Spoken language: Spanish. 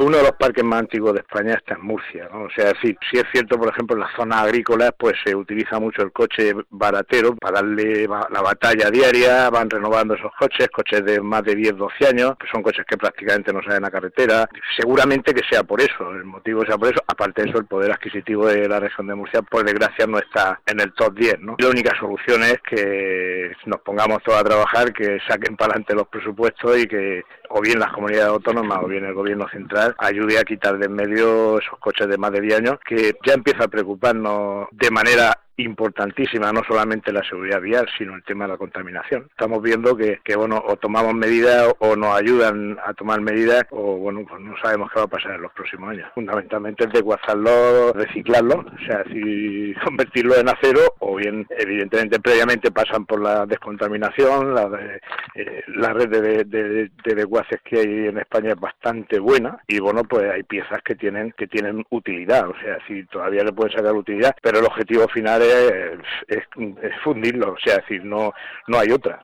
uno de los parques más antiguos de España está en Murcia, ¿no? O sea, sí es cierto, por ejemplo, en las zonas agrícolas pues se utiliza mucho el coche baratero para darle la batalla diaria, van renovando esos coches de más de 10, 12 años, que son coches que prácticamente no salen a carretera. Seguramente que sea por eso, el motivo sea por eso. Aparte de eso, el poder adquisitivo de la región de Murcia, por desgracia, no está en el top 10, ¿no? Y la única solución es que nos pongamos todos a trabajar, que saquen para adelante los presupuestos y que o bien las comunidades autónomas o bien el gobierno central ayude a quitar de en medio esos coches de más de 10 años, que ya empieza a preocuparnos de manera importantísima, no solamente la seguridad vial, sino el tema de la contaminación. Estamos viendo que bueno, o tomamos medidas o nos ayudan a tomar medidas, o bueno, pues no sabemos qué va a pasar en los próximos años. Fundamentalmente es desguazarlo, reciclarlo, o sea, si convertirlo en acero, o bien, evidentemente, previamente pasan por la descontaminación. La red de desguaces que hay en España es bastante buena, y bueno, pues hay piezas que tienen utilidad, o sea, si todavía le pueden sacar utilidad, pero el objetivo final es fundirlo, o sea, es decir, no hay otra.